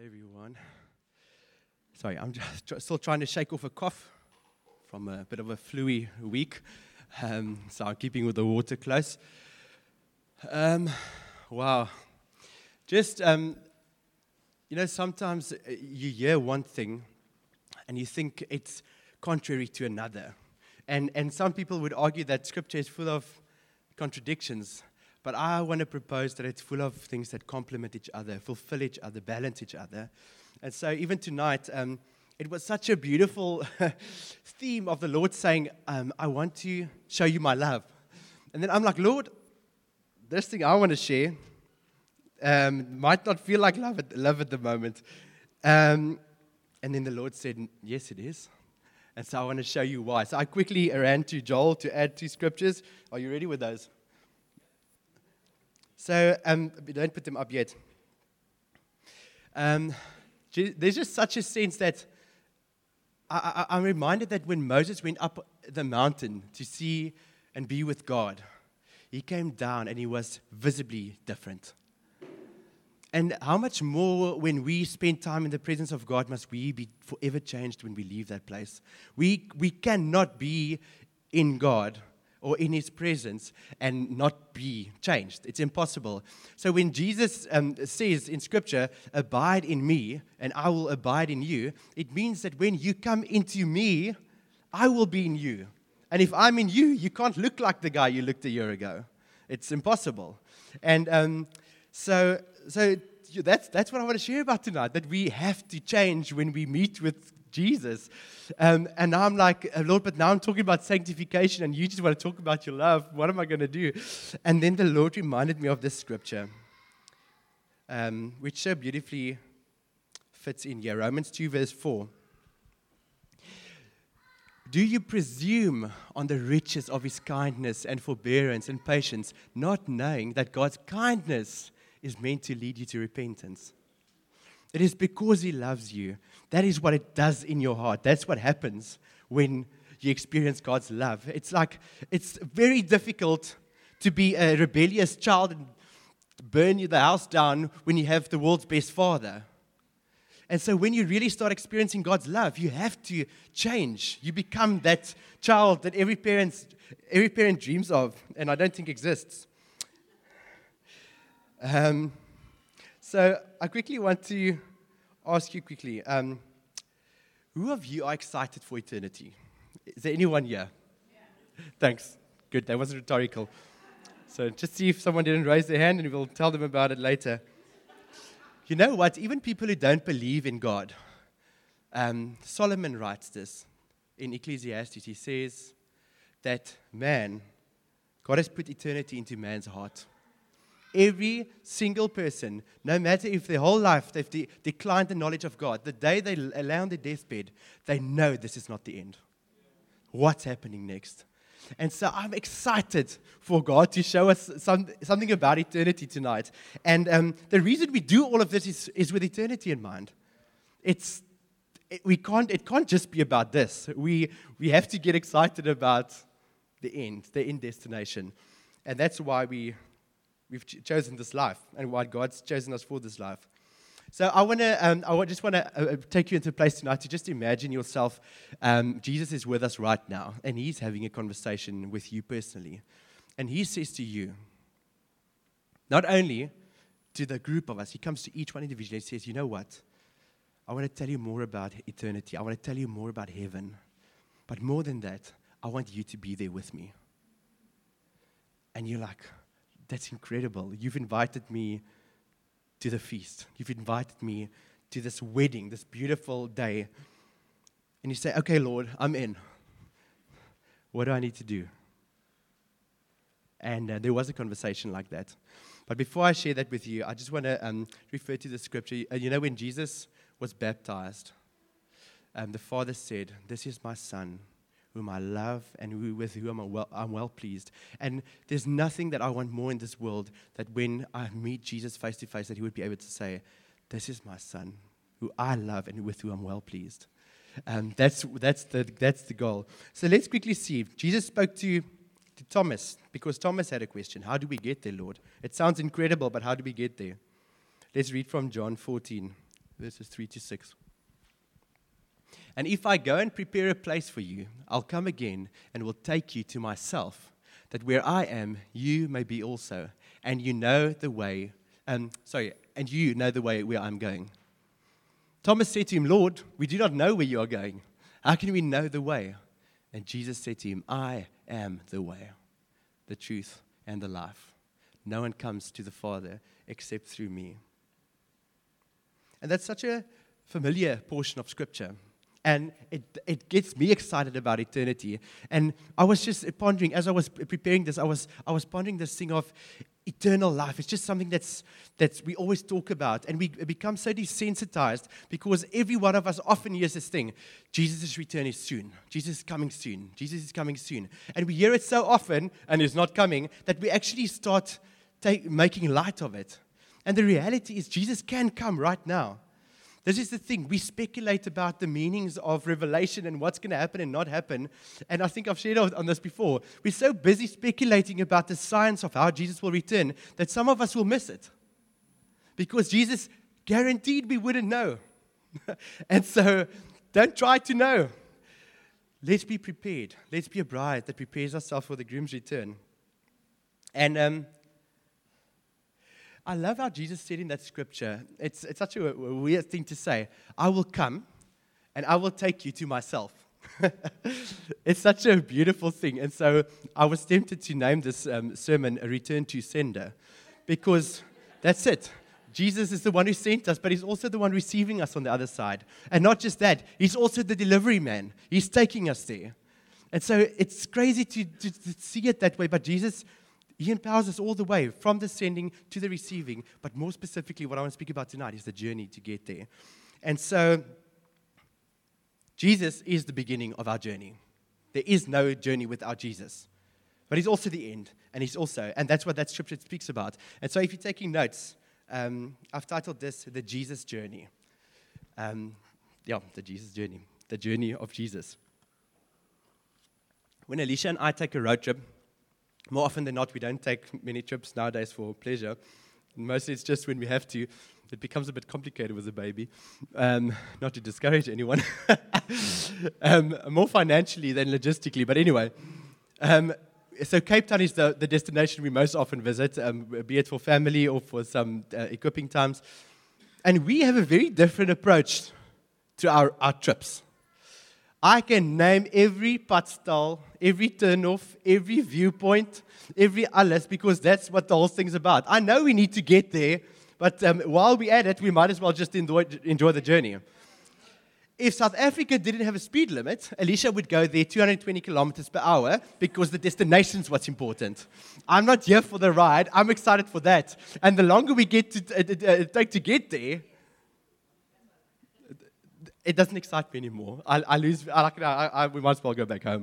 everyone. Sorry, I'm just still trying to shake off a cough from a bit of a flu-y week. So I'm keeping with the water close. Wow. Just, sometimes you hear one thing and you think it's contrary to another. And some people would argue that Scripture is full of contradictions. But I want to propose that it's full of things that complement each other, fulfill each other, balance each other. And so even tonight, it was such a beautiful theme of the Lord saying, I want to show you my love. And then I'm like, Lord, this thing I want to share might not feel like love at the moment. And then the Lord said, yes, it is. And so I want to show you why. So I quickly ran to Joel to add 2 scriptures. Are you ready with those? So, don't put them up yet. There's just such a sense that I'm reminded that when Moses went up the mountain to see and be with God, he came down and he was visibly different. And how much more when we spend time in the presence of God must we be forever changed when we leave that place? We cannot be in God or in His presence and not be changed. It's impossible. So when Jesus says in Scripture, abide in me and I will abide in you, it means that when you come into me, I will be in you. And if I'm in you, you can't look like the guy you looked a year ago. It's impossible. And so that's what I want to share about tonight, that we have to change when we meet with Jesus. And now I'm like, Lord, but now I'm talking about sanctification and you just want to talk about your love. What am I going to do? And then the Lord reminded me of this scripture, which so beautifully fits in here. Romans 2 verse 4. Do you presume on the riches of His kindness and forbearance and patience, not knowing that God's kindness is meant to lead you to repentance? It is because He loves you. That is what it does in your heart. That's what happens when you experience God's love. It's like, it's very difficult to be a rebellious child and burn the house down when you have the world's best father. And so when you really start experiencing God's love, you have to change. You become that child that every parent dreams of, and I don't think exists. So I quickly want to ask you quickly, who of you are excited for eternity? Is there anyone here? Yeah. Thanks. Good, that wasn't rhetorical. So just see if someone didn't raise their hand and we'll tell them about it later. You know what? Even people who don't believe in God, Solomon writes this in Ecclesiastes. He says that God has put eternity into man's heart. Every single person, no matter if their whole life they've declined the knowledge of God, the day they lay on their deathbed, they know this is not the end. What's happening next? And so I'm excited for God to show us something about eternity tonight. And the reason we do all of this is with eternity in mind. It can't just be about this. We have to get excited about the end destination. And that's why we've chosen this life and why God's chosen us for this life. So I just want to take you into a place tonight to just imagine yourself. Jesus is with us right now, and He's having a conversation with you personally. And He says to you, not only to the group of us, He comes to each one individually and says, you know what? I want to tell you more about eternity. I want to tell you more about heaven. But more than that, I want you to be there with me. And you're like, that's incredible. You've invited me to the feast. You've invited me to this wedding, this beautiful day. And you say, okay, Lord, I'm in. What do I need to do? And there was a conversation like that. But before I share that with you, I just want to refer to the scripture. When Jesus was baptized, the Father said, this is my Son, whom I love and with whom I'm well pleased. And there's nothing that I want more in this world that when I meet Jesus face to face, that He would be able to say, this is my Son, who I love and with whom I'm well pleased. That's the goal. So let's quickly see. Jesus spoke to Thomas because Thomas had a question. How do we get there, Lord? It sounds incredible, but how do we get there? Let's read from John 14. verses 3 to 6. And if I go and prepare a place for you, I'll come again and will take you to myself, that where I am, you may be also. And you know the way, and you know the way where I'm going. Thomas said to him, Lord, we do not know where you are going. How can we know the way? And Jesus said to him, I am the way, the truth, and the life. No one comes to the Father except through me. And that's such a familiar portion of Scripture. And it gets me excited about eternity. And I was just pondering, as I was preparing this, I was pondering this thing of eternal life. It's just something that's we always talk about. And we become so desensitized because every one of us often hears this thing, Jesus' return is soon. Jesus is coming soon. Jesus is coming soon. And we hear it so often, and it's not coming, that we actually start making light of it. And the reality is Jesus can come right now. This is the thing. We speculate about the meanings of Revelation and what's going to happen and not happen. And I think I've shared on this before. We're so busy speculating about the science of how Jesus will return that some of us will miss it. Because Jesus guaranteed we wouldn't know. And so don't try to know. Let's be prepared. Let's be a bride that prepares ourselves for the groom's return. And I love how Jesus said in that scripture, it's such a weird thing to say, I will come and I will take you to myself. It's such a beautiful thing. And so I was tempted to name this sermon, A Return to Sender, because that's it. Jesus is the one who sent us, but he's also the one receiving us on the other side. And not just that, he's also the delivery man. He's taking us there. And so it's crazy to see it that way, but Jesus, he empowers us all the way, from the sending to the receiving. But more specifically, what I want to speak about tonight is the journey to get there. And so, Jesus is the beginning of our journey. There is no journey without Jesus. But he's also the end. And that's what that scripture speaks about. And so if you're taking notes, I've titled this, The Jesus Journey. The Jesus Journey. The journey of Jesus. When Alicia and I take a road trip, more often than not, we don't take many trips nowadays for pleasure. Mostly it's just when we have to. It becomes a bit complicated with a baby. Not to discourage anyone. More financially than logistically, but anyway. So Cape Town is the destination we most often visit, be it for family or for some equipping times. And we have a very different approach to our trips. I can name every padstal, every turnoff, every viewpoint, every alles, because that's what the whole thing's about. I know we need to get there, but while we're at it, we might as well just enjoy the journey. If South Africa didn't have a speed limit, Alicia would go there 220 kilometers per hour because the destination's what's important. I'm not here for the ride. I'm excited for that. And the longer we take to get there, it doesn't excite me anymore. We might as well go back home.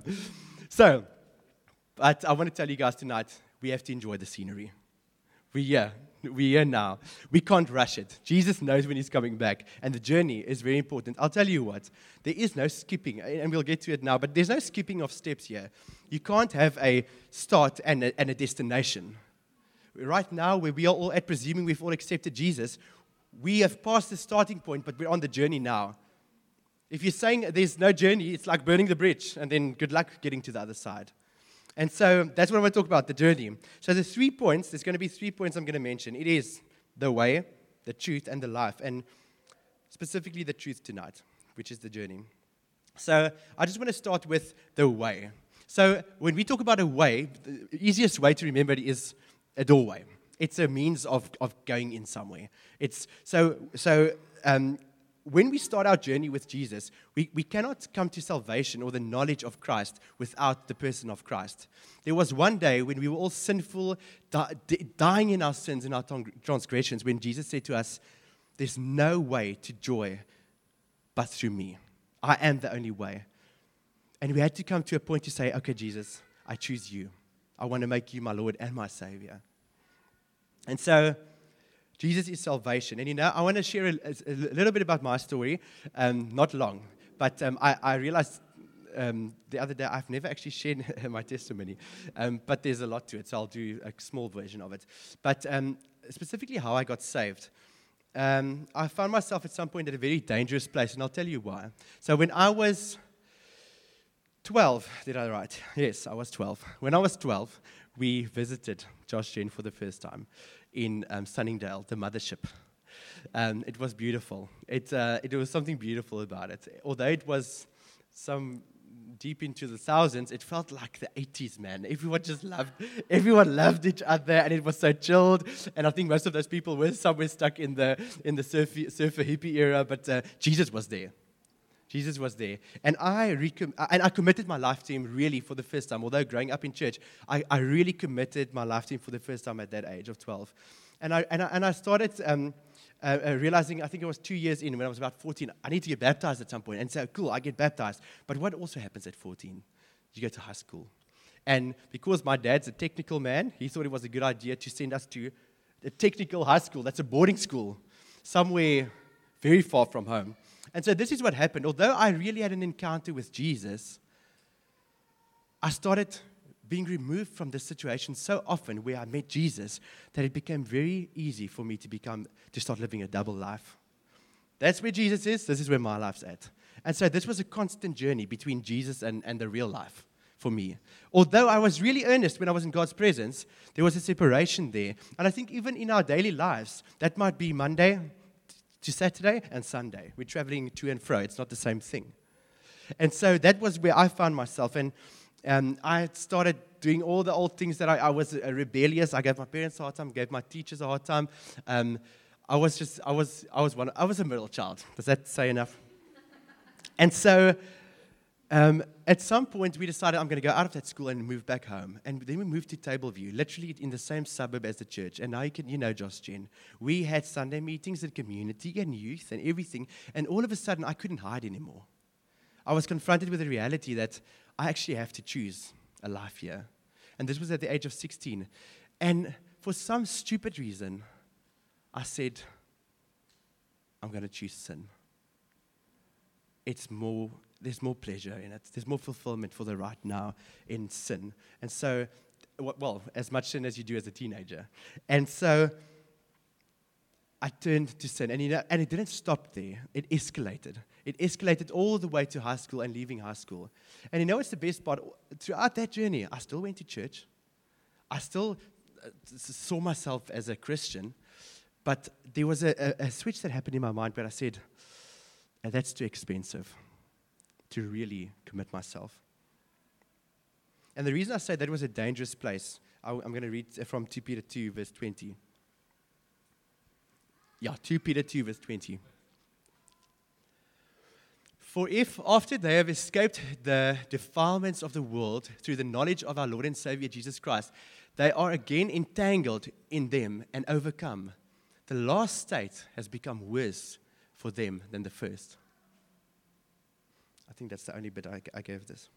But I want to tell you guys tonight, we have to enjoy the scenery. We're here now. We can't rush it. Jesus knows when he's coming back, and the journey is very important. I'll tell you what, there is no skipping, and we'll get to it now, but there's no skipping of steps here. You can't have a start and a destination. Right now, where we are all at, presuming we've all accepted Jesus, we have passed the starting point, but we're on the journey now. If you're saying there's no journey, it's like burning the bridge, and then good luck getting to the other side. And so that's what I want to talk about, the journey. So there's going to be 3 points I'm going to mention. It is the way, the truth, and the life. And specifically the truth tonight, which is the journey. So I just want to start with the way. So when we talk about a way, the easiest way to remember it is a doorway. It's a means of going in somewhere. When we start our journey with Jesus, we cannot come to salvation or the knowledge of Christ without the person of Christ. There was one day when we were all sinful, dying in our sins and our transgressions, when Jesus said to us, there's no way to joy but through me. I am the only way. And we had to come to a point to say, okay, Jesus, I choose you. I want to make you my Lord and my Savior. And so Jesus is salvation. And I want to share a little bit about my story, not long, but I realized the other day I've never actually shared my testimony, but there's a lot to it, so I'll do a small version of it. But specifically how I got saved. I found myself at some point at a very dangerous place, and I'll tell you why. So when I was 12, did I write? Yes, I was 12. When I was 12, we visited Josh Jen for the first time in Sunningdale, the mothership. It was beautiful. It was something beautiful about it. Although it was some deep into the thousands, it felt like the 80s, man. Everyone loved each other, and it was so chilled. And I think most of those people were somewhere stuck in the surfer hippie era, but Jesus was there. Jesus was there. And I committed my life to him really for the first time. Although growing up in church, I really committed my life to him for the first time at that age of 12. And I started realizing, I think it was 2 years in, when I was about 14, I need to get baptized at some point. And so, cool, I get baptized. But what also happens at 14? You go to high school. And because my dad's a technical man, he thought it was a good idea to send us to a technical high school. That's a boarding school, somewhere very far from home. And so this is what happened. Although I really had an encounter with Jesus, I started being removed from this situation so often where I met Jesus that it became very easy for me to start living a double life. That's where Jesus is. This is where my life's at. And so this was a constant journey between Jesus and the real life for me. Although I was really earnest when I was in God's presence, there was a separation there. And I think even in our daily lives, that might be Monday to Saturday and Sunday. We're traveling to and fro. It's not the same thing. And so that was where I found myself. And I started doing all the old things that I was rebellious. I gave my parents a hard time, gave my teachers a hard time. I was a middle child. Does that say enough? And so at some point we decided I'm going to go out of that school and move back home. And then we moved to Tableview, literally in the same suburb as the church. And now you know Josh Jen. We had Sunday meetings and community and youth and everything. And all of a sudden I couldn't hide anymore. I was confronted with the reality that I actually have to choose a life here. And this was at the age of 16. And for some stupid reason, I said, I'm going to choose sin. There's more pleasure in it. There's more fulfillment for the right now in sin. And so, well, as much sin as you do as a teenager. And so I turned to sin. And it didn't stop there. It escalated. It escalated all the way to high school and leaving high school. And you know what's the best part? Throughout that journey, I still went to church. I still saw myself as a Christian. But there was a switch that happened in my mind where I said, that's too expensive to really commit myself. And the reason I say that was a dangerous place, I'm going to read from 2 Peter 2, verse 20. Yeah, 2 Peter 2, verse 20. For if, after they have escaped the defilements of the world through the knowledge of our Lord and Savior Jesus Christ, they are again entangled in them and overcome, the last state has become worse for them than the first. I think that's the only bit I gave this.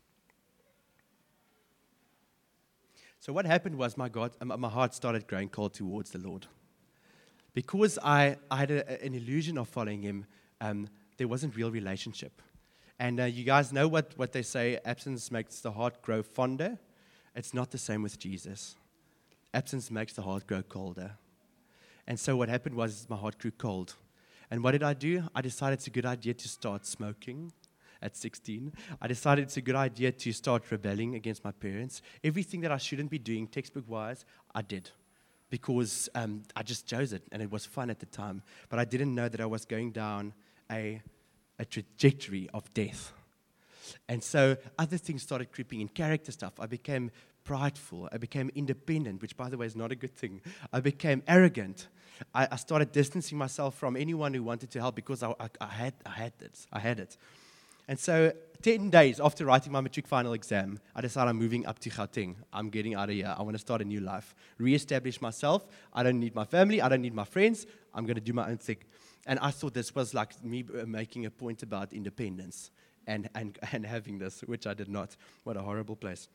So what happened was my heart started growing cold towards the Lord. Because I had an illusion of following Him, there wasn't real relationship. And you guys know what they say, absence makes the heart grow fonder. It's not the same with Jesus. Absence makes the heart grow colder. And so what happened was my heart grew cold. And what did I do? I decided it's a good idea to start smoking at 16. I decided it's a good idea to start rebelling against my parents. Everything that I shouldn't be doing textbook-wise, I did. Because I just chose it, and it was fun at the time. But I didn't know that I was going down a trajectory of death. And so other things started creeping in, character stuff. I became prideful. I became independent, which, by the way, is not a good thing. I became arrogant. I started distancing myself from anyone who wanted to help because I had it. And so 10 days after writing my matric final exam, I decided I'm moving up to Gauteng. I'm getting out of here. I want to start a new life, reestablish myself. I don't need my family. I don't need my friends. I'm going to do my own thing. And I thought this was like me making a point about independence and having this, which I did not. What a horrible place.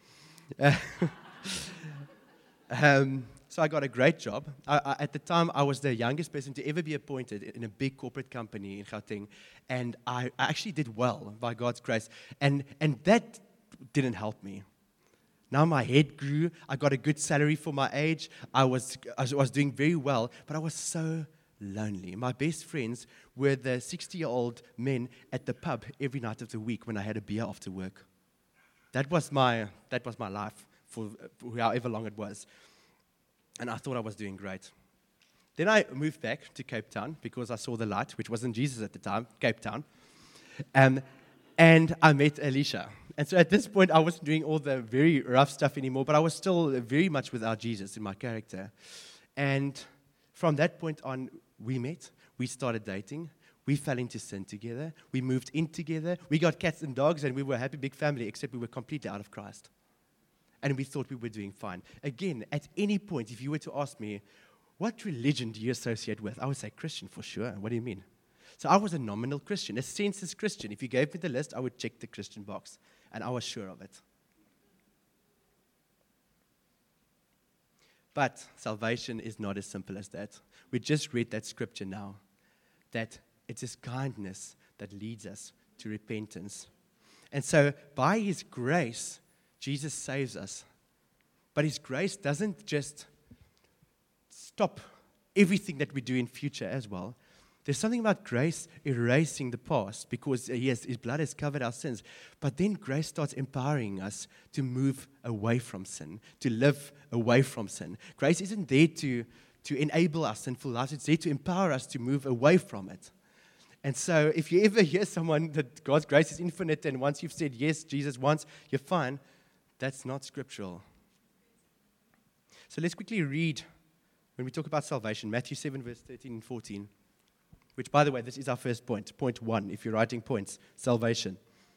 So I got a great job. At the time, I was the youngest person to ever be appointed in a big corporate company in Gauteng. And I actually did well by God's grace. And that didn't help me. Now my head grew. I got a good salary for my age. I was doing very well. But I was so lonely. My best friends were the 60-year-old men at the pub every night of the week when I had a beer after work. That was my life for however long it was. And I thought I was doing great. Then I moved back to Cape Town because I saw the light, which wasn't Jesus at the time, Cape Town. And I met Alicia. And so at this point, I wasn't doing all the very rough stuff anymore, but I was still very much without Jesus in my character. And from that point on, we met, we started dating, we fell into sin together, we moved in together, we got cats and dogs, and we were a happy big family, except we were completely out of Christ. And we thought we were doing fine. Again, at any point, if you were to ask me, what religion do you associate with? I would say Christian for sure. What do you mean? So I was a nominal Christian, a census Christian. If you gave me the list, I would check the Christian box, and I was sure of it. But salvation is not as simple as that. We just read that scripture now, that it's His kindness that leads us to repentance. And so by His grace, Jesus saves us. But His grace doesn't just stop everything that we do in future as well. There's something about grace erasing the past because yes, His blood has covered our sins. But then grace starts empowering us to move away from sin, to live away from sin. Grace isn't there to enable our sinful lives. It's there to empower us to move away from it. And so if you ever hear someone that God's grace is infinite and once you've said yes, Jesus once, you're fine, that's not scriptural. So let's quickly read, when we talk about salvation, Matthew 7, verse 13 and 14. Which, by the way, this is our first point. Point 1, if you're writing points, salvation.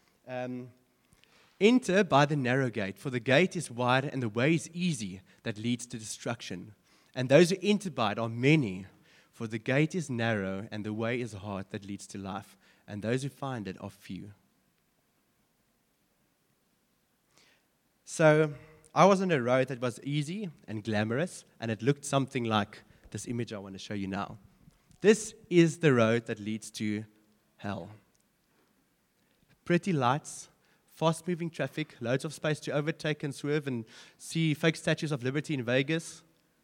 Enter by the narrow gate, for the gate is wide and the way is easy that leads to destruction. And those who enter by it are many, for the gate is narrow and the way is hard that leads to life. And those who find it are few. So, I was on a road that was easy and glamorous, and it looked something like this image I want to show you now. This is the road that leads to hell. Pretty lights, fast-moving traffic, loads of space to overtake and swerve and see fake statues of liberty in Vegas.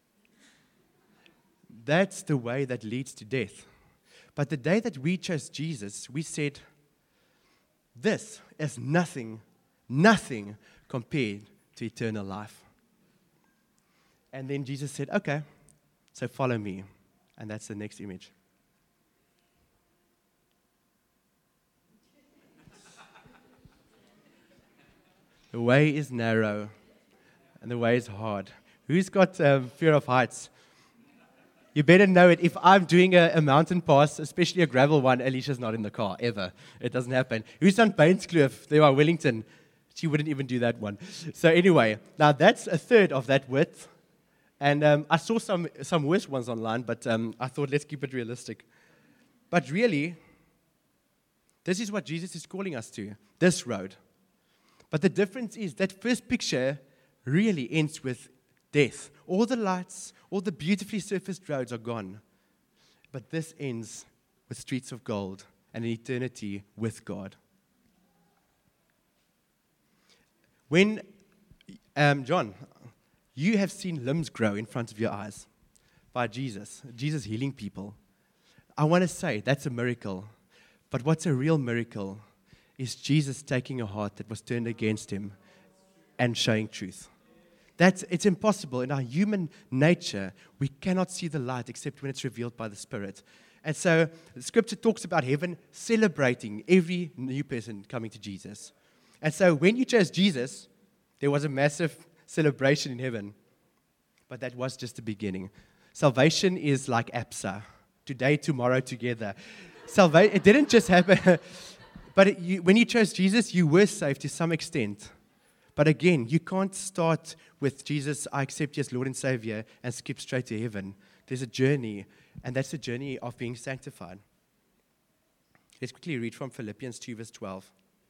That's the way that leads to death. But the day that we chose Jesus, we said, this is nothing compared to eternal life. And then Jesus said, okay, so follow me. And that's the next image. The way is narrow and the way is hard. Who's got fear of heights? You better know it. If I'm doing a mountain pass, especially a gravel one, Alicia's not in the car, ever. It doesn't happen. Who's done Bainskloof? There are Wellington. She wouldn't even do that one. So anyway, now that's a third of that width. And I saw some worse ones online, but I thought, let's keep it realistic. But really, this is what Jesus is calling us to, this road. But the difference is that first picture really ends with death. All the lights, all the beautifully surfaced roads are gone. But this ends with streets of gold and an eternity with God. When, John, you have seen limbs grow in front of your eyes by Jesus healing people. I want to say that's a miracle. But what's a real miracle is Jesus taking a heart that was turned against Him and showing truth. It's impossible. In our human nature, we cannot see the light except when it's revealed by the Spirit. And so the Scripture talks about heaven celebrating every new person coming to Jesus. And so when you chose Jesus, there was a massive celebration in heaven. But that was just the beginning. Salvation is like APSA. Today, tomorrow, together. Salvation, it didn't just happen. But when you chose Jesus, you were saved to some extent. But again, you can't start with Jesus, I accept you as Lord and Savior, and skip straight to heaven. There's a journey, and that's the journey of being sanctified. Let's quickly read from Philippians 2, verse 12.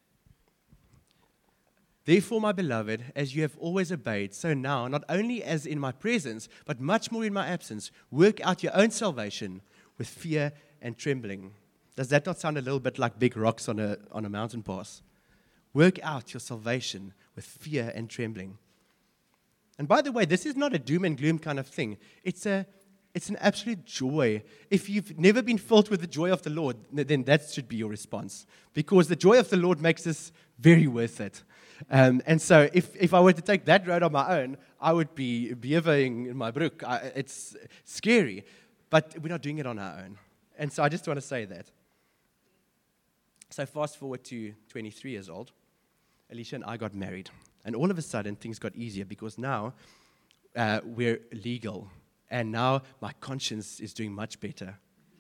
Therefore, my beloved, as you have always obeyed, so now, not only as in my presence, but much more in my absence, work out your own salvation with fear and trembling. Does that not sound a little bit like big rocks on a mountain pass? Work out your salvation with fear and trembling. And by the way, this is not a doom and gloom kind of thing. It's a It's an absolute joy. If you've never been filled with the joy of the Lord, then that should be your response. Because the joy of the Lord makes this very worth it. And so if I were to take that road on my own, I would be beavering in my brook. It's scary. But we're not doing it on our own. And so I just want to say that. So fast forward to 23 years old. Alicia and I got married. And all of a sudden, things got easier because now we're legal. And now my conscience is doing much better.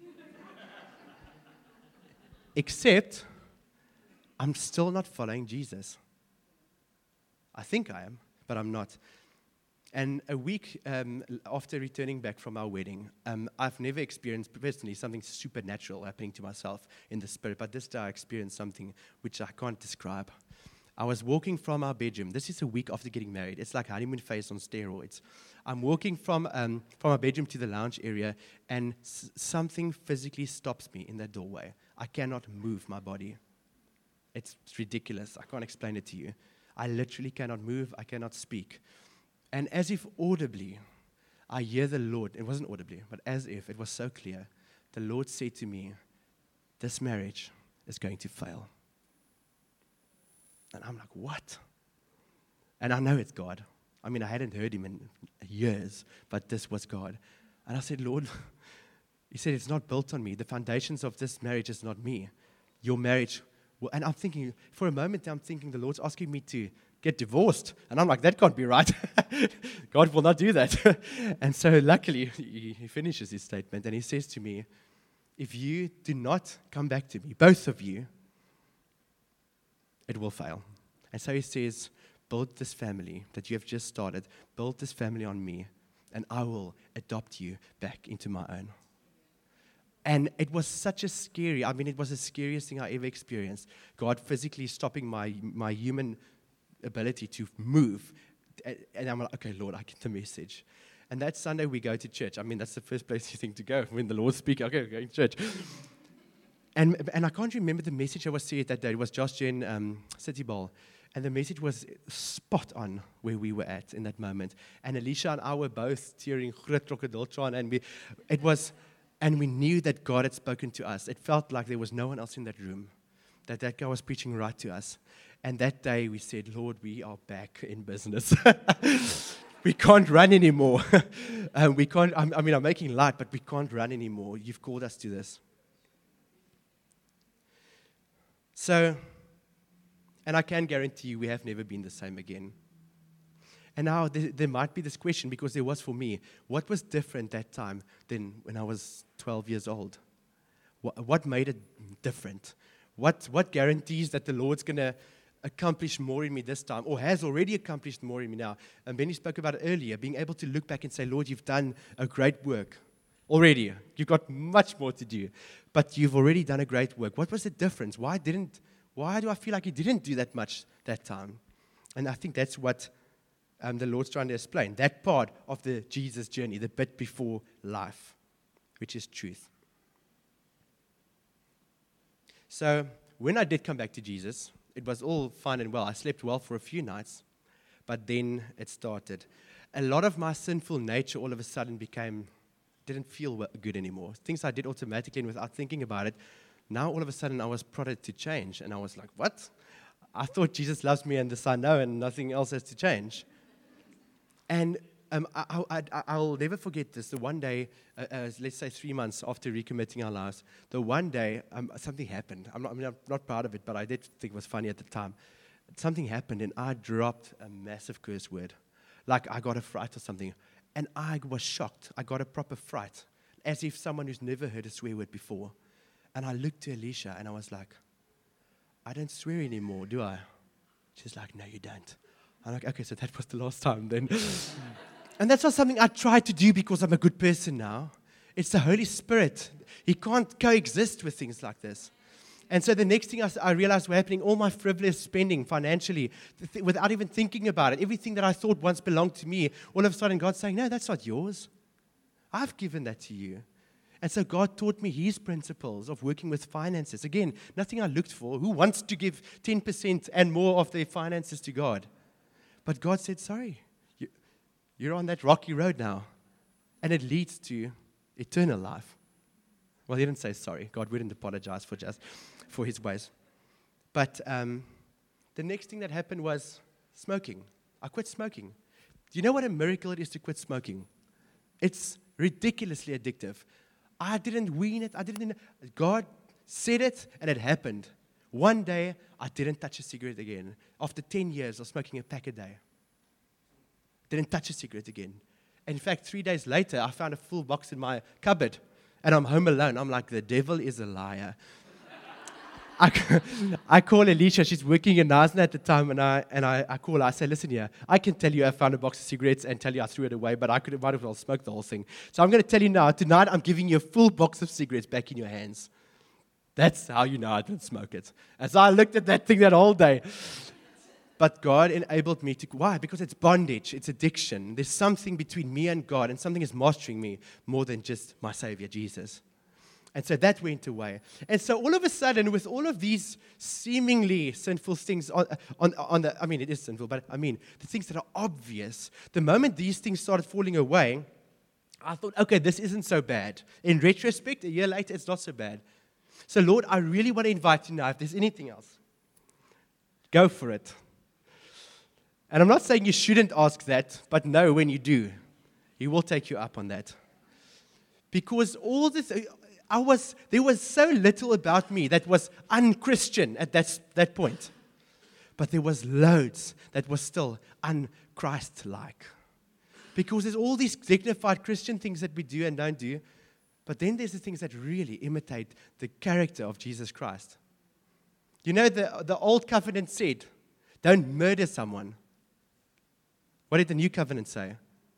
Except, I'm still not following Jesus. I think I am, but I'm not. And a week after returning back from our wedding, I've never experienced personally something supernatural happening to myself in the spirit, but this day I experienced something which I can't describe. I was walking from our bedroom. This is a week after getting married. It's like honeymoon phase on steroids. I'm walking from our bedroom to the lounge area, and something physically stops me in that doorway. I cannot move my body. It's ridiculous. I can't explain it to you. I literally cannot move. I cannot speak. And as if audibly, I hear the Lord. It wasn't audibly, but as if it was so clear. The Lord said to me, this marriage is going to fail. And I'm like, what? And I know it's God. I mean, I hadn't heard him in years, but this was God. And I said, Lord, he said, it's not built on me. The foundations of this marriage is not me. Your marriage. And I'm thinking, for a moment, I'm thinking the Lord's asking me to get divorced. And I'm like, that can't be right. God will not do that. And so luckily, he finishes his statement and he says to me, if you do not come back to me, both of you, it will fail. And so he says, build this family that you have just started, build this family on me, and I will adopt you back into my own. And it was such a scary, it was the scariest thing I ever experienced. God physically stopping my human ability to move. And I'm like, okay, Lord, I get the message. And that Sunday we go to church. That's the first place you think to go. When the Lord speaks, okay, we're going to church. And I can't remember the message that was said that day. It was Josh Jen City Bowl. And the message was spot on where we were at in that moment. And Alicia and I were both tearing groot krokodil traan, and we knew that God had spoken to us. It felt like there was no one else in that room, that guy was preaching right to us. And that day we said, Lord, we are back in business. We can't run anymore. I'm making light, but we can't run anymore. You've called us to this. So, and I can guarantee you we have never been the same again. And now there might be this question, because there was for me, what was different that time than when I was 12 years old? What made it different? What guarantees that the Lord's going to accomplish more in me this time, or has already accomplished more in me now? And Benny spoke about it earlier, being able to look back and say, Lord, you've done a great work already. You've got much more to do, but you've already done a great work. What was the difference? Why do I feel like he didn't do that much that time? And I think that's what the Lord's trying to explain, that part of the Jesus journey, the bit before life, which is truth. So when I did come back to Jesus, it was all fine and well. I slept well for a few nights, but then it started. A lot of my sinful nature all of a sudden didn't feel good anymore. Things I did automatically and without thinking about it, now all of a sudden I was prodded to change. And I was like, what? I thought Jesus loves me and the Son, no, and nothing else has to change. And I'll never forget this. The one day, let's say 3 months after recommitting our lives, the one day something happened. I'm not proud of it, but I did think it was funny at the time. Something happened, and I dropped a massive curse word. Like I got a fright or something. And I was shocked. I got a proper fright, as if someone who's never heard a swear word before. And I looked to Alicia, and I was like, I don't swear anymore, do I? She's like, no, you don't. I'm like, okay, so that was the last time then. And that's not something I try to do because I'm a good person now. It's the Holy Spirit. He can't coexist with things like this. And so the next thing I realized was happening, all my frivolous spending financially, without even thinking about it, everything that I thought once belonged to me, all of a sudden God's saying, no, that's not yours. I've given that to you. And so God taught me His principles of working with finances. Again, nothing I looked for. Who wants to give 10% and more of their finances to God? But God said, sorry, you're on that rocky road now. And it leads to eternal life. Well, he didn't say sorry. God wouldn't apologize for his ways. But the next thing that happened was smoking. I quit smoking. Do you know what a miracle it is to quit smoking? It's ridiculously addictive. I didn't wean it. God said it, and it happened. One day, I didn't touch a cigarette again. After 10 years of smoking a pack a day. Didn't touch a cigarette again. In fact, 3 days later, I found a full box in my cupboard, and I'm home alone. I'm like, the devil is a liar. I call Alicia. She's working in Nasna at the time, and I call her. I say, listen here, I can tell you I found a box of cigarettes and tell you I threw it away, but might as well smoke the whole thing. So I'm going to tell you now, tonight I'm giving you a full box of cigarettes back in your hands. That's how you know I didn't smoke it. As I looked at that thing that whole day. But God enabled me to, why? Because it's bondage, it's addiction. There's something between me and God, and something is mastering me more than just my Savior, Jesus. And so that went away. And so all of a sudden, with all of these seemingly sinful things it is sinful, but the things that are obvious, the moment these things started falling away, I thought, okay, this isn't so bad. In retrospect, a year later, it's not so bad. So Lord, I really want to invite you now, if there's anything else, go for it. And I'm not saying you shouldn't ask that, but know when you do, He will take you up on that. Because all this, there was so little about me that was un-Christian at that point. But there was loads that was still un-Christ-like. Because there's all these dignified Christian things that we do and don't do, but then there's the things that really imitate the character of Jesus Christ. You know, the old covenant said, don't murder someone. What did the new covenant say?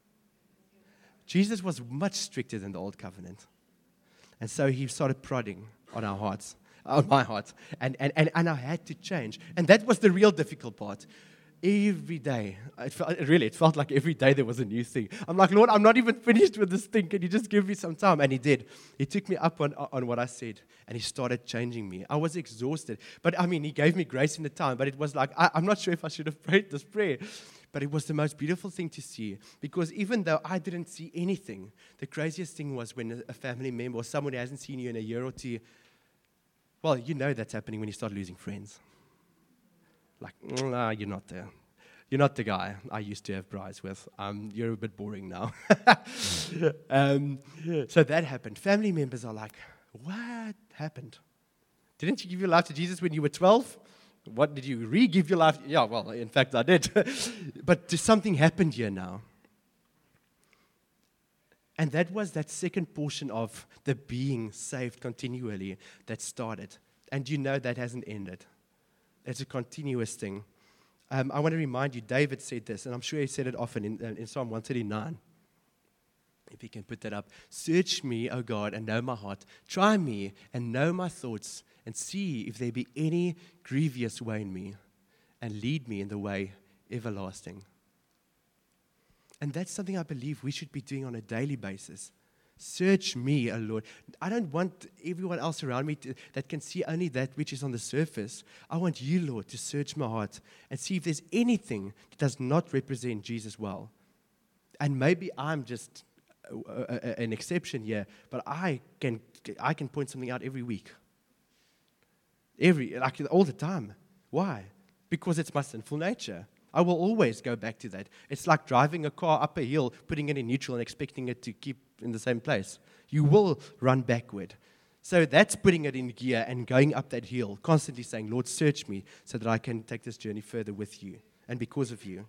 Jesus was much stricter than the old covenant. And so He started prodding on our hearts, on my heart. And I had to change. And that was the real difficult part. Every day, it felt like every day there was a new thing. I'm like, Lord, I'm not even finished with this thing. Can you just give me some time? And He did. He took me up on what I said, and He started changing me. I was exhausted. But He gave me grace in the time. But it was like, I'm not sure if I should have prayed this prayer. But it was the most beautiful thing to see. Because even though I didn't see anything, the craziest thing was when a family member or someone who hasn't seen you in a year or two, well, you know that's happening when you start losing friends. Like, nah, you're not there. You're not the guy I used to have braais with. You're a bit boring now. So that happened. Family members are like, what happened? Didn't you give your life to Jesus when you were 12? What, did you re-give your life? Yeah, well, in fact, I did. But something happened here now. And that was that second portion of the being saved continually that started. And you know that hasn't ended. It's a continuous thing. I want to remind you, David said this, and I'm sure he said it often in Psalm 139. If you can put that up. Search me, O God, and know my heart. Try me and know my thoughts, and see if there be any grievous way in me, and lead me in the way everlasting. And that's something I believe we should be doing on a daily basis. Search me, O Lord. I don't want everyone else around me that can see only that which is on the surface. I want you, Lord, to search my heart and see if there's anything that does not represent Jesus well. And maybe I'm just an exception here, but I can point something out every week. All the time. Why? Because it's my sinful nature. I will always go back to that. It's like driving a car up a hill, putting it in neutral and expecting it to keep in the same place. You will run backward. So that's putting it in gear and going up that hill, constantly saying, Lord, search me so that I can take this journey further with you and because of you.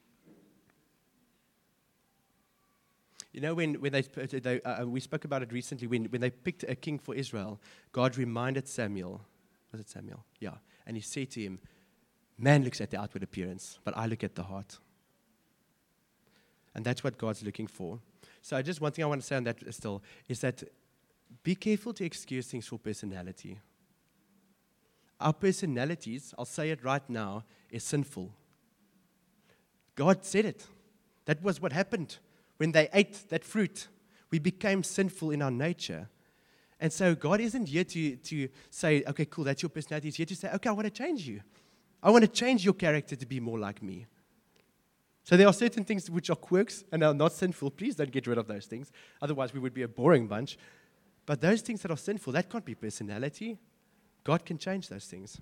You know, when we spoke about it recently, when they picked a king for Israel, God reminded Samuel. Was it Samuel? Yeah. And He said to him, man looks at the outward appearance, but I look at the heart. And that's what God's looking for. So just one thing I want to say on that still is that be careful to excuse things for personality. Our personalities, I'll say it right now, is sinful. God said it. That was what happened when they ate that fruit. We became sinful in our nature. And so God isn't here to say, okay, cool, that's your personality. He's here to say, okay, I want to change you. I want to change your character to be more like me. So there are certain things which are quirks and are not sinful. Please don't get rid of those things. Otherwise, we would be a boring bunch. But those things that are sinful, that can't be personality. God can change those things.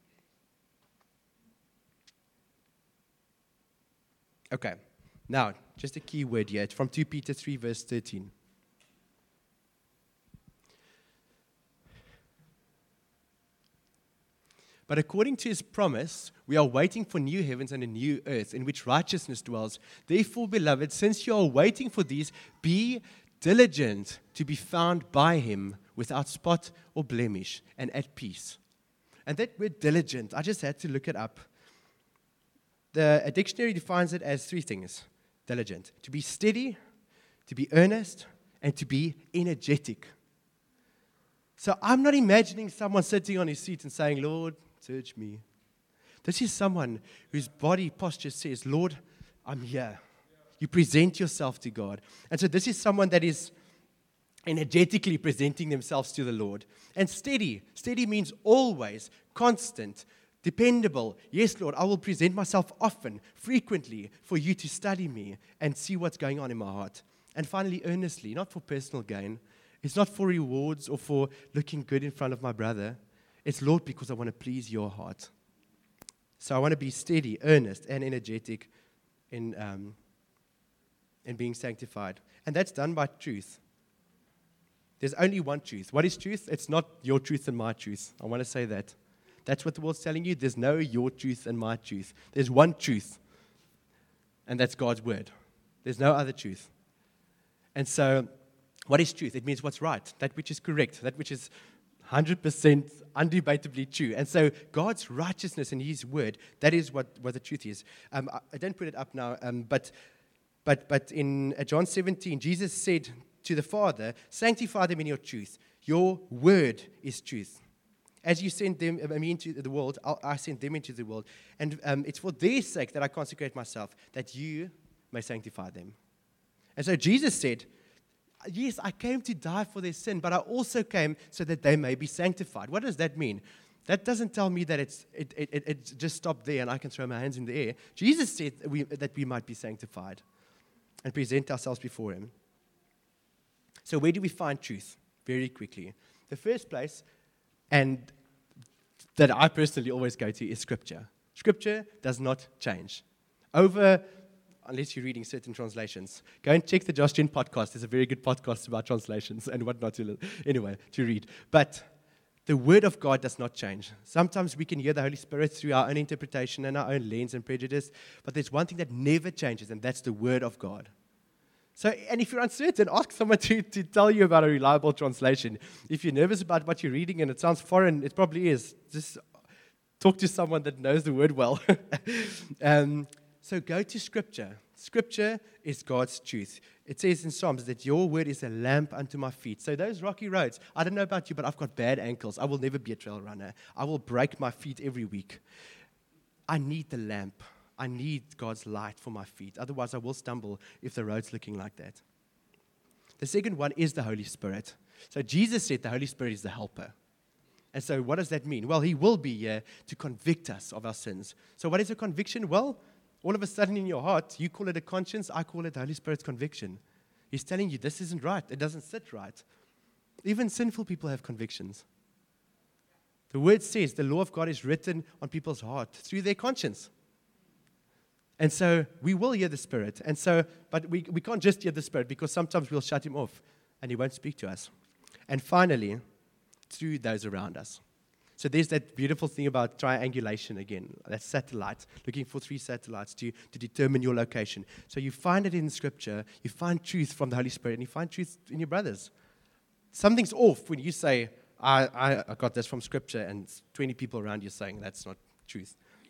Okay, now, just a key word here. It's from 2 Peter 3, verse 13. But according to his promise, we are waiting for new heavens and a new earth in which righteousness dwells. Therefore, beloved, since you are waiting for these, be diligent to be found by him without spot or blemish and at peace. And that word diligent, I just had to look it up. A dictionary defines it as three things. Diligent. To be steady, to be earnest, and to be energetic. So I'm not imagining someone sitting on his seat and saying, Lord, search me. This is someone whose body posture says, Lord, I'm here. You present yourself to God. And so this is someone that is energetically presenting themselves to the Lord. And steady. Steady means always, constant, dependable. Yes, Lord, I will present myself often, frequently, for you to study me and see what's going on in my heart. And finally, earnestly, not for personal gain. It's not for rewards or for looking good in front of my brother. It's, Lord, because I want to please your heart. So I want to be steady, earnest, and energetic in being sanctified. And that's done by truth. There's only one truth. What is truth? It's not your truth and my truth. I want to say that. That's what the world's telling you. There's no your truth and my truth. There's one truth, and that's God's word. There's no other truth. And so, what is truth? It means what's right, that which is correct, that which is 100% undebatably true. And so God's righteousness in his word, that is what the truth is. I don't put it up now, but in John 17, Jesus said to the Father, sanctify them in your truth. Your word is truth. As you send me into the world, I send them into the world. And it's for their sake that I consecrate myself, that you may sanctify them. And so Jesus said, yes, I came to die for their sin, but I also came so that they may be sanctified. What does that mean? That doesn't tell me that it just stopped there and I can throw my hands in the air. Jesus said that we might be sanctified and present ourselves before him. So where do we find truth? Very quickly. The first place, and that I personally always go to, is Scripture. Scripture does not change. Unless you're reading certain translations. Go and check the Josh Gen podcast. There's a very good podcast about translations and what not to read. But the Word of God does not change. Sometimes we can hear the Holy Spirit through our own interpretation and our own lens and prejudice, but there's one thing that never changes, and that's the Word of God. So, and if you're uncertain, ask someone to tell you about a reliable translation. If you're nervous about what you're reading and it sounds foreign, it probably is. Just talk to someone that knows the Word well. So go to Scripture. Scripture is God's truth. It says in Psalms that your word is a lamp unto my feet. So those rocky roads, I don't know about you, but I've got bad ankles. I will never be a trail runner. I will break my feet every week. I need the lamp. I need God's light for my feet. Otherwise, I will stumble if the road's looking like that. The second one is the Holy Spirit. So Jesus said the Holy Spirit is the helper. And so what does that mean? Well, he will be here to convict us of our sins. So what is a conviction? Well, all of a sudden in your heart, you call it a conscience, I call it the Holy Spirit's conviction. He's telling you this isn't right. It doesn't sit right. Even sinful people have convictions. The word says the law of God is written on people's heart through their conscience. And so we will hear the Spirit. And so, but we can't just hear the Spirit because sometimes we'll shut him off and he won't speak to us. And finally, through those around us. So there's that beautiful thing about triangulation again. That's satellite, looking for 3 satellites to determine your location. So you find it in Scripture, you find truth from the Holy Spirit, and you find truth in your brothers. Something's off when you say, I got this from Scripture, and 20 people around you saying that's not truth.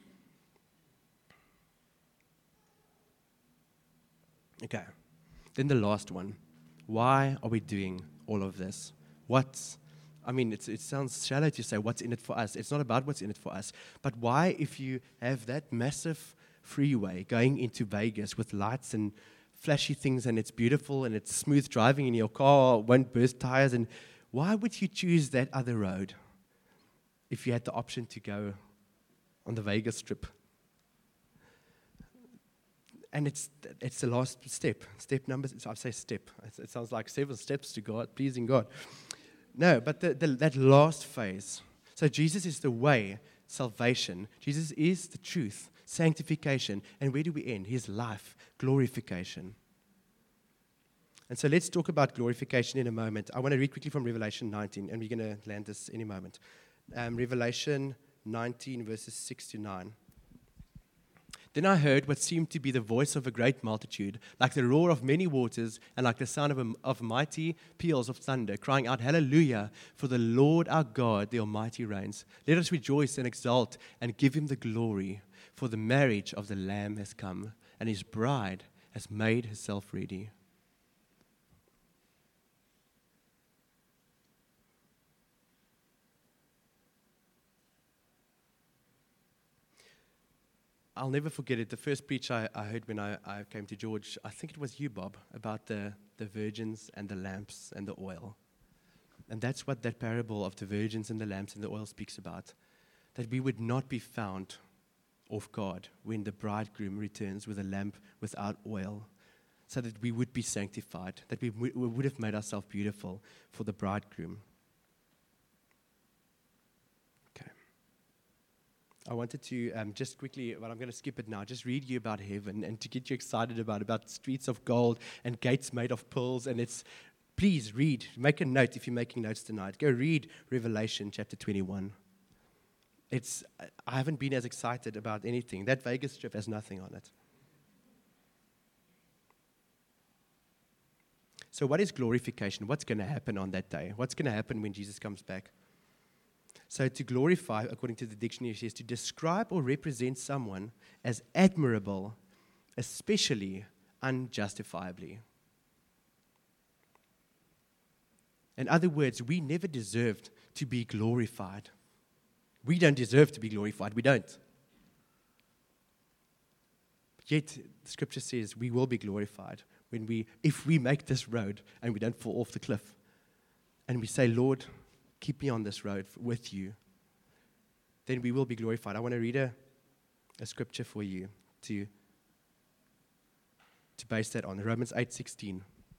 Okay, then the last one. Why are we doing all of this? It sounds shallow to say what's in it for us. It's not about what's in it for us. But why, if you have that massive freeway going into Vegas with lights and flashy things and it's beautiful and it's smooth driving and your car won't burst tires, and why would you choose that other road if you had the option to go on the Vegas Strip? And it's the last step. Step number, so I say step. It sounds like 7 steps to God, pleasing God. No, but that last phase. So Jesus is the way, salvation. Jesus is the truth, sanctification. And where do we end? His life, glorification. And so let's talk about glorification in a moment. I want to read quickly from Revelation 19, and we're going to land this in a moment. Revelation 19, verses 6 to 9. Then I heard what seemed to be the voice of a great multitude, like the roar of many waters, and like the sound of mighty peals of thunder, crying out, Hallelujah, for the Lord our God, the Almighty reigns. Let us rejoice and exult and give him the glory, for the marriage of the Lamb has come, and his bride has made herself ready. I'll never forget it. The first preach I heard when I came to George, I think it was you, Bob, about the virgins and the lamps and the oil. And that's what that parable of the virgins and the lamps and the oil speaks about. That we would not be found off guard when the bridegroom returns with a lamp without oil, so that we would be sanctified, that we would have made ourselves beautiful for the bridegroom. I wanted to just quickly, but I'm going to skip it now, just read you about heaven and to get you excited about streets of gold and gates made of pearls. And please read, make a note if you're making notes tonight. Go read Revelation chapter 21. I haven't been as excited about anything. That Vegas trip has nothing on it. So what is glorification? What's going to happen on that day? What's going to happen when Jesus comes back? So to glorify, according to the dictionary, says to describe or represent someone as admirable, especially unjustifiably. In other words, we never deserved to be glorified. We don't deserve to be glorified. We don't. Yet, the scripture says we will be glorified if we make this road and we don't fall off the cliff. And we say, Lord, keep me on this road with you, then we will be glorified. I want to read a scripture for you to base that on. Romans 8:16.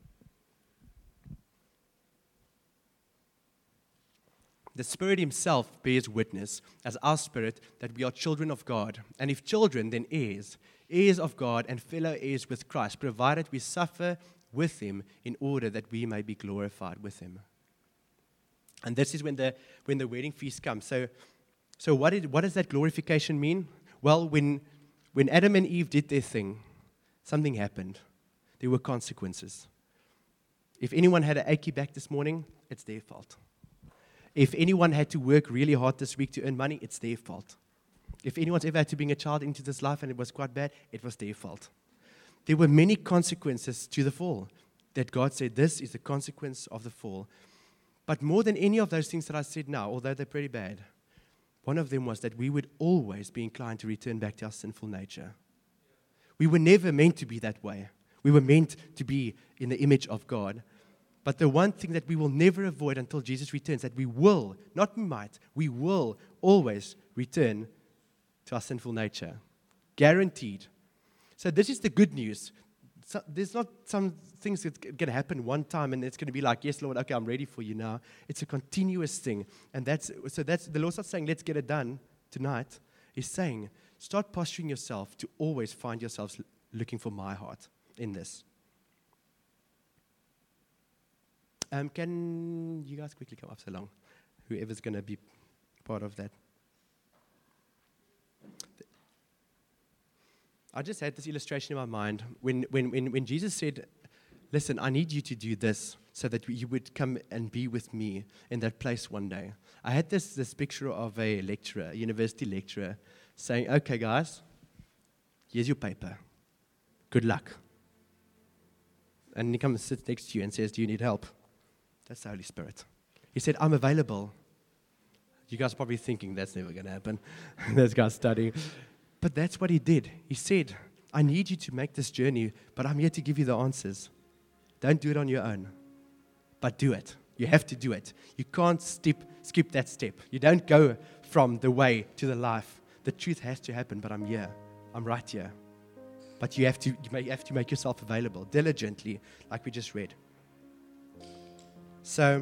The Spirit himself bears witness, as our spirit, that we are children of God. And if children, then heirs, heirs of God and fellow heirs with Christ, provided we suffer with him in order that we may be glorified with him. And this is when the wedding feast comes. So what does that glorification mean? Well, when Adam and Eve did their thing, something happened. There were consequences. If anyone had an achy back this morning, it's their fault. If anyone had to work really hard this week to earn money, it's their fault. If anyone's ever had to bring a child into this life and it was quite bad, it was their fault. There were many consequences to the fall that God said, this is the consequence of the fall. But more than any of those things that I said now, although they're pretty bad, one of them was that we would always be inclined to return back to our sinful nature. We were never meant to be that way. We were meant to be in the image of God. But the one thing that we will never avoid until Jesus returns, that we will, not might, we will always return to our sinful nature. Guaranteed. So this is the good news. So there's not some things that's going to happen one time and it's going to be like, yes, Lord, okay, I'm ready for you now. It's a continuous thing. And that's the Lord's not saying, let's get it done tonight. He's saying, start posturing yourself to always find yourselves looking for my heart in this. Can you guys quickly come up so long? Whoever's going to be part of that. I just had this illustration in my mind when Jesus said, listen, I need you to do this so that you would come and be with me in that place one day. I had this picture of a lecturer, a university lecturer, saying, okay, guys, here's your paper. Good luck. And he comes and sits next to you and says, do you need help? That's the Holy Spirit. He said, I'm available. You guys are probably thinking that's never going to happen. This guy's studying. But that's what he did. He said, I need you to make this journey, but I'm here to give you the answers. Don't do it on your own, but do it. You have to do it. You can't skip that step. You don't go from the way to the life. The truth has to happen, but I'm here. I'm right here. But you have to make yourself available diligently, like we just read. So,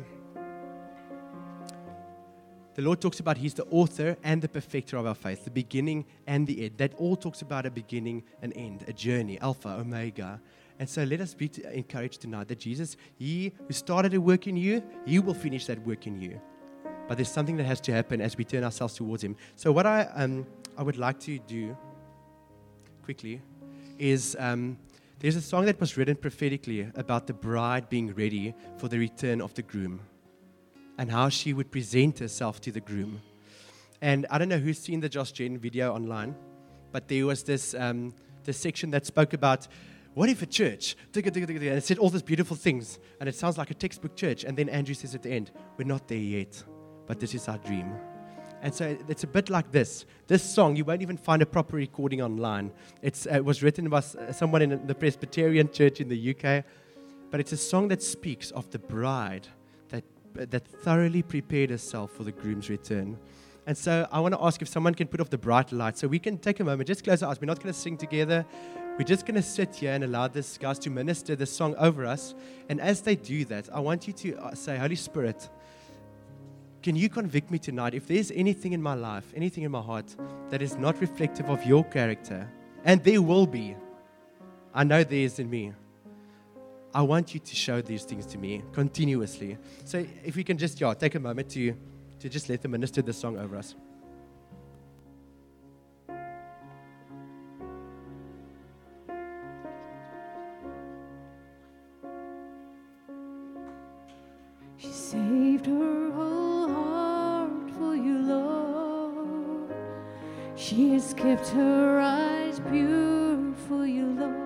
the Lord talks about He's the author and the perfecter of our faith, the beginning and the end. That all talks about a beginning and end, a journey, Alpha, Omega. And so let us be encouraged tonight that Jesus, He who started a work in you, He will finish that work in you. But there's something that has to happen as we turn ourselves towards Him. So what I would like to do quickly is there's a song that was written prophetically about the bride being ready for the return of the groom and how she would present herself to the groom. And I don't know who's seen the Josh Jen video online, but there was this section that spoke about, what if a church, and it said all these beautiful things, and it sounds like a textbook church, and then Andrew says at the end, we're not there yet, but this is our dream. And so it's a bit like this. This song, you won't even find a proper recording online. It was written by someone in the Presbyterian church in the UK, but it's a song that speaks of the bride that thoroughly prepared herself for the groom's return. And so I want to ask if someone can put off the bright light so we can take a moment, just close our eyes. We're not going to sing together. We're just going to sit here and allow this guys to minister this song over us. And as they do that, I want you to say, Holy Spirit, can you convict me tonight if there's anything in my life, anything in my heart that is not reflective of your character? And there will be. I know there is in me. I want you to show these things to me continuously. So if we can just take a moment to just let them minister this song over us. She saved her whole heart for you, Lord. She has kept her eyes pure for you, Lord.